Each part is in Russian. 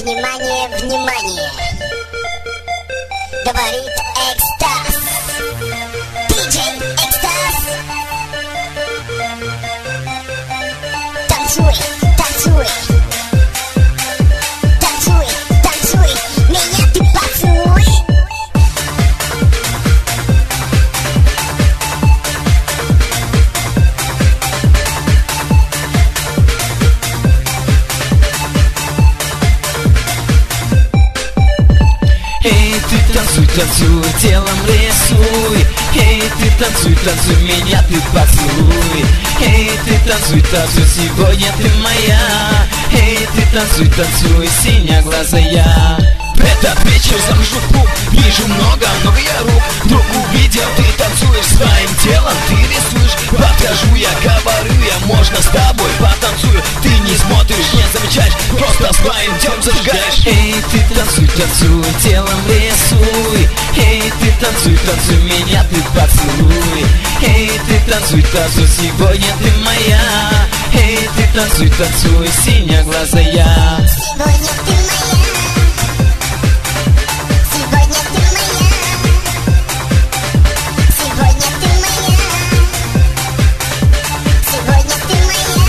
Внимание, внимание! Говорит Экстаз. Диджей Экстаз. Танцуй, танцуй. Танцуй, танцуй. Меня ты поцелуй. Эй, ты танцуй, танцуй, телом рисуй. Эй, ты танцуй, танцуй, меня ты поцелуй. Эй, ты танцуй, танцуй, сегодня ты моя. Эй, ты танцуй, танцуй, синеглазая. В этот вечер захожу в клуб, вижу много я рук. Вдруг увидел, ты танцуешь своим телом, ты рисуешь. Подхожу, я говорю, я можно с тобой потанцую. Ты не смотришь, не замечаешь, просто своим телом зажигаешь. Эй, ты танцуй, танцуй, телом рисуй. Эй, ты танцуй, танцуй, меня ты поцелуй. Эй, ты танцуй, танцуй, сегодня ты моя. Эй, ты танцуй, танцуй, синеглазая. Сегодня ты моя. Сегодня ты моя. Сегодня ты моя. Сегодня ты моя.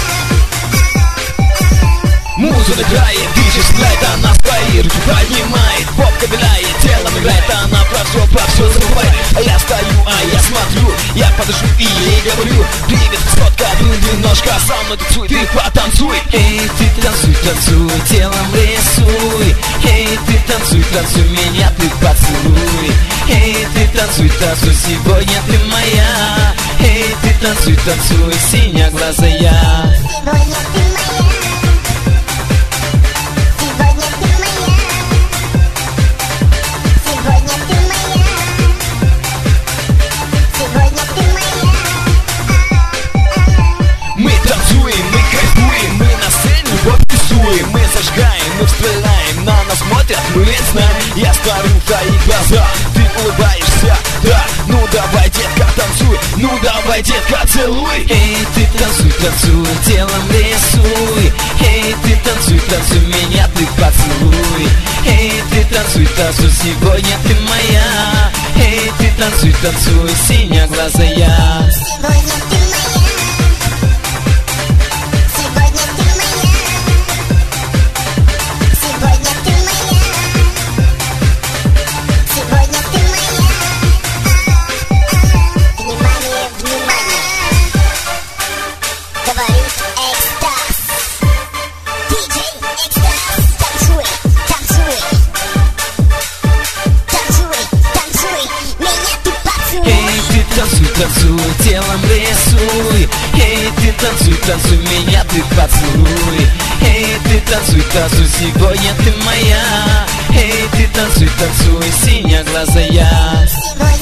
Музыка играет, дышишь, играет, она свои руки поднимает. Попка виляет, телом играет, она про все забывает. А я стою, я смотрю, я подожду и ей говорю: привет, красотка, немножко со мной танцуй, ты потанцуй. Эй, ты танцуй, танцуй, телом рисуй. Эй, ты танцуй, танцуй, меня ты поцелуй. Эй, ты танцуй, танцуй, сегодня ты моя. Эй, ты танцуй, танцуй, синеглазая. Сегодня ты моя. Сегодня ты моя. Сегодня ты моя. Сегодня ты моя. Мы танцуем, мы кайфуем, мы на сцене вот рисуем. Мы зажигаем, мы вспоминаем, на нас смотрят, мы знаем. Я смотрю в твои глаза, ты улыбаешься, да. Ну давай, детка, танцуй, ну давай, детка, целуй. Эй, ты танцуй, танцуй, телом рисуй. Эй, ты танцуй, танцуй, меня ты поцелуй. Эй, ты танцуй, танцуй, сегодня ты моя. Эй, ты танцуй, танцуй, синеглазая. Сегодня ты моя. Сегодня ты моя. Сегодня ты моя. Сегодня ты моя. Внимание, внимание! Говорит Экстаз. Диджей Экстаз. Танцуй, танцуй. Танцуй, танцуй. Меня ты поцелуй. Эй, ты танцуй, танцуй, телом рисуй. Эй, ты танцуй, танцуй, меня ты поцелуй. Эй, ты танцуй, танцуй, сегодня ты моя. Эй, ты танцуй, танцуй, синеглазая. Сегодня